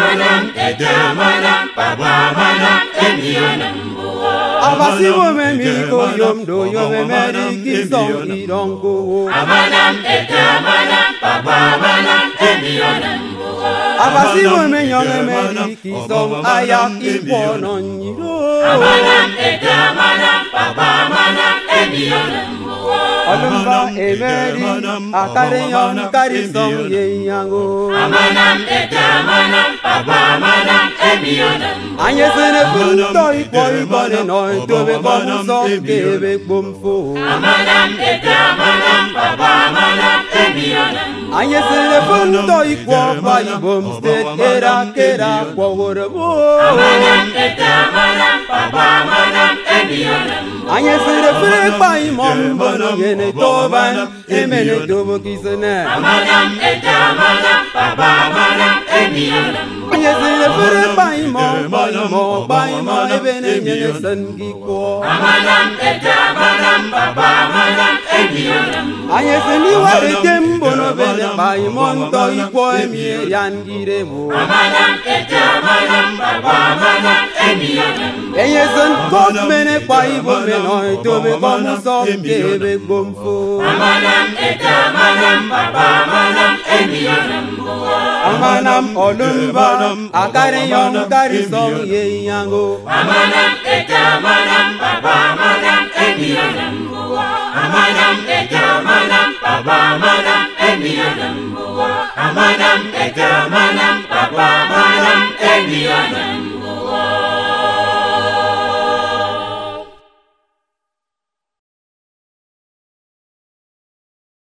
amanam edamanam papamanam emionambuo. Abasiwo memiko yomdo yomemeri kisong irongo. Amanam edamanam papamanam emionambuo. Abasiwo menyomemeri kisong ayak ipononyiro. Amanam edamanam papamanam emionambuo. Alumba emeri akareyon karisong yeyango. Amanam edamanam papamanam emionambuo. Anyesene punto ikoi bone noi tobe komuso kebe kumfu. Amanam edamanam papamanam emionambuo. Anyesene punto ikwa baibom state era kera kwa worobo. Amanam edamanam papamanam emionambuo. Anyesene fure baimom bono yene toban emene tobo kisene. Amanam edamanam papamanam emionambuo. Anyesene fure baimom baimo ebene yene sangiko. Amanam edamanam papamanam emionambuo. Anyesene ware tembono bene baimon to ikwa emie yangiremo. Amanam edamanam papamanam emionambuo. Enyesen kofmene kwaibo menoi tobe komuso kebe kumfu. Amanam edamanam papamanam emionambuo. Amanam olumba akareyon karisong yeyango. Amanam edamanam papamanam emionambuo. Amanam edamanam papamanam emionambuo. Amanam edamanam papamanam emionambuo.